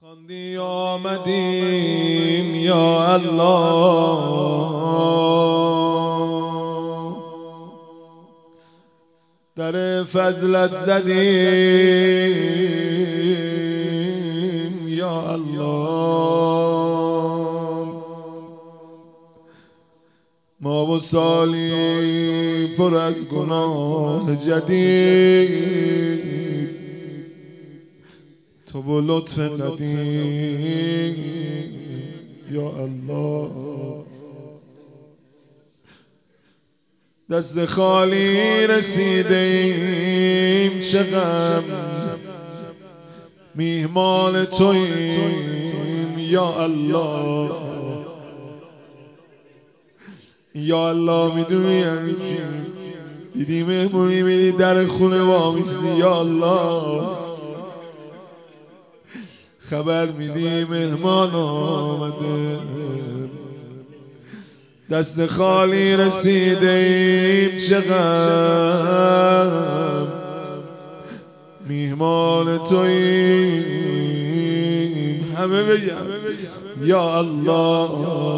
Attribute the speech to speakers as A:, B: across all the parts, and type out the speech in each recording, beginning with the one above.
A: خواندی آمدیم یا الله، در فضلت زدیم یا الله. ما و سالی پر از گناه جدید، تو با لطف قدیم یا الله. دست خالی رسیدیم، چه غم میهمان توییم یا الله. یا الله میدونی یعنی چی؟ دیدی مهمونی میری در خونه وامیستی یا الله، خبر میدی مهمان آمده. دست خالی رسیدیم، چه غم میهمان توییم. همه بگم یا الله.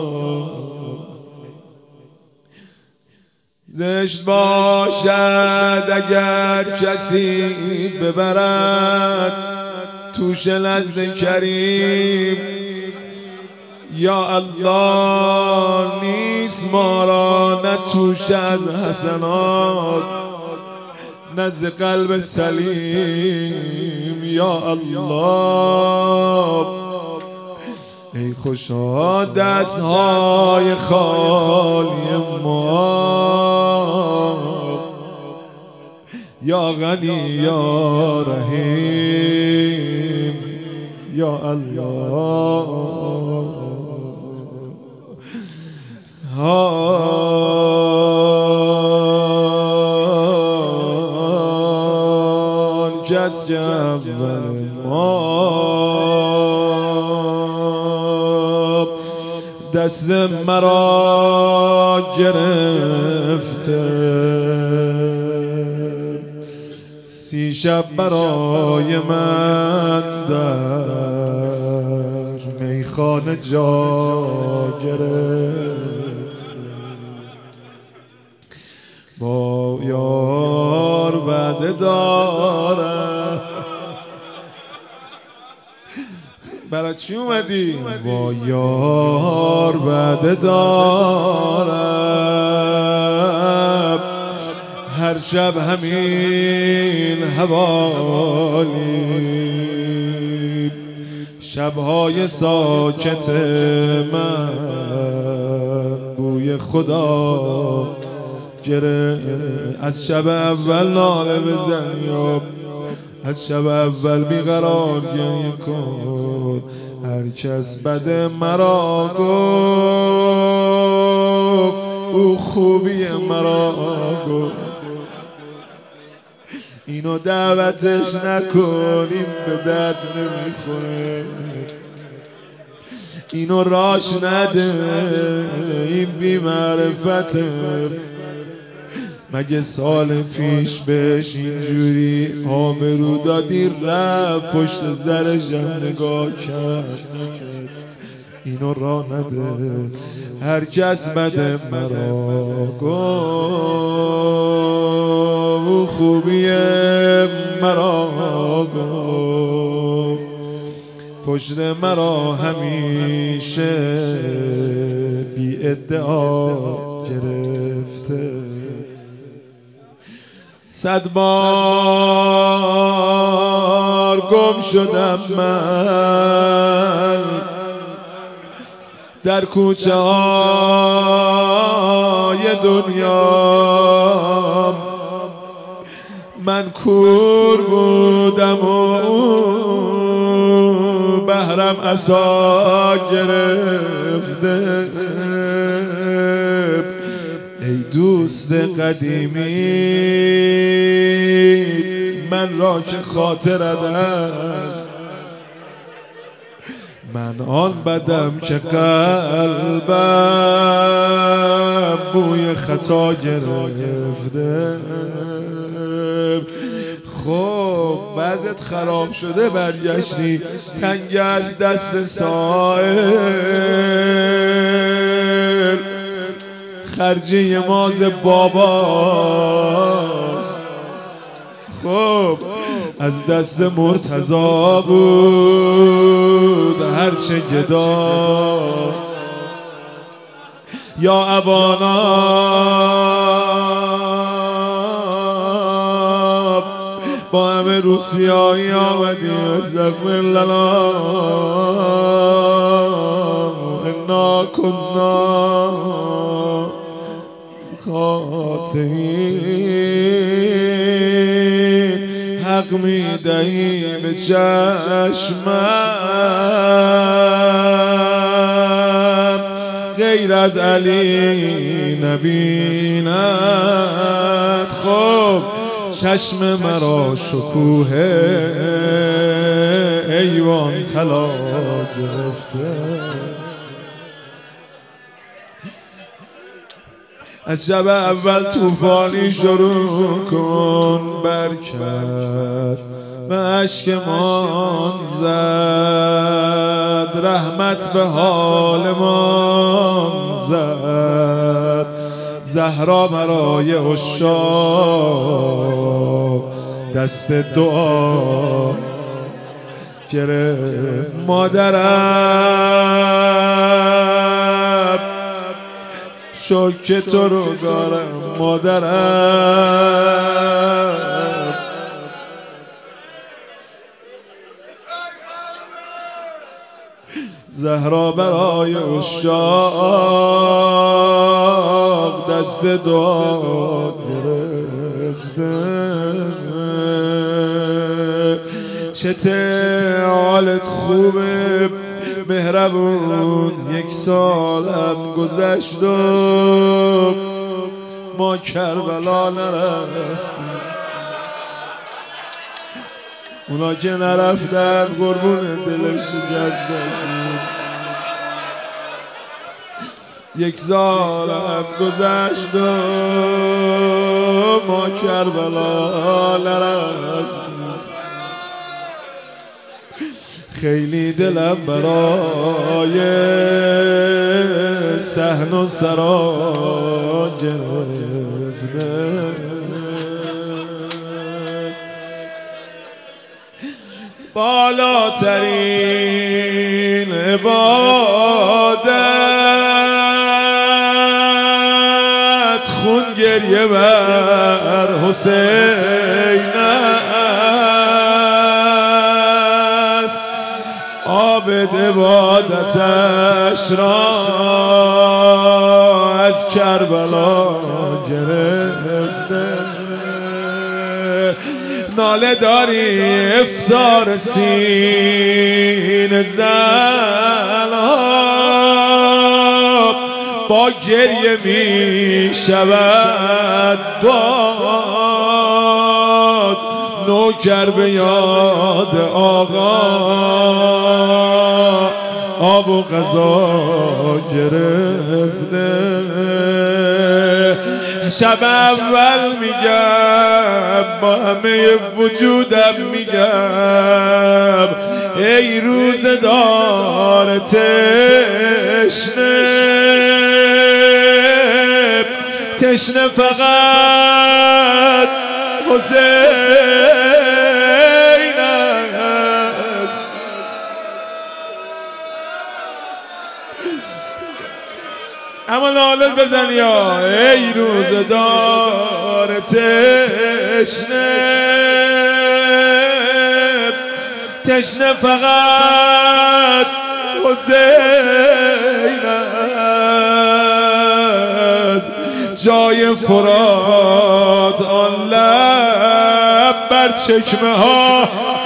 A: زشت باشد اگر کسی ببرد توش نزد کریم یا الله. نیست ما را نه توش از حسنات، نزد قلب سلیم یا الله. ای خوشا دستهای خالی ما، یا غنی یا رحیم یا الله. آن کس که اول ما دست مرا گرفته، 30 شب برای من در میخانه جا گرفت. با یار وعده دارم. برای چی اومدی؟ با یار وعده دارم، هر شب همین حوالی. شبهای ساکت من بوی خدا گره. از شب اول ناله بزن یا از شب اول بیقرار گریه کن. هر کس بد مرا گفت، او خوبی مرا گفت. اینو دعوتش نکنیم به درد نمیخوره، اینو راش نده، این بی معرفته. مگه سال پیش بهش اینجوری آبرو دادی رفت پشت زرشم نگاه کرد؟ اینو راه نده. هر کس بد مرا گفت، خوبی مرا گفت. پشت مرا همیشه بی ادعا گرفته. 100 بار گم شدم من در کوچه های دنیا. من کور بودم و بهرم عصا گرفته. ای دوست قدیمی من را که خاطرت است، من آن بدم که قلبم بوی خطا گرفته. خب وضعت خراب شده، برگشتی تنگ از دست سائل، خرجی ماز باباست. خب از دست مرتضا بود هرچه گدا، یا ابانا با همه روسیایی آمدیم، استغفر الله انا کنا خاطئین، حق میدهی به چشمم غیر از علی نبیند. خب چشم مرا شکوه ایوان طلا گرفته. از شب اول طوفانی شروع کن، برکت به اشکمان زد، رحمت به حالمان زد. زهرا برای عشاق دست دعا گرفت. مادرم شوک تو رو دارم، مادرم زهرا برای عشاق دست دعا گرفته. چته حالت خوبه مهربون، یک سالم گذشت و ما کربلا نرفتیم. اونا که نرفتن قربون دلش شکستشون. یک سالم گذشت و ما کربلا نرفتیم. خیلی دلم برای صحن و سرا گرفته. بالاترین عبادت خون گریه بر حسین است. عابد عبادتش را از کربلا گرفته. ناله داری افطار سین زناب، با گریه می شود باز. نوکر به یاد آقا آب و غذا گرفته. شب اول میگم با همه وجودم میگم ای روزدار تشنه، تشنه فقط حسین است. اما نالت بزنی ها ای روزدار تشنه، تشنه فقط حسین است. جای فرات آن لب بر چکمه ها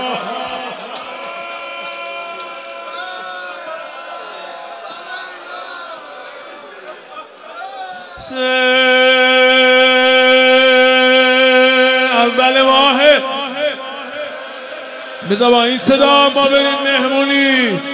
A: اول ماه. بذار با این صدا ما بریم مهمونی.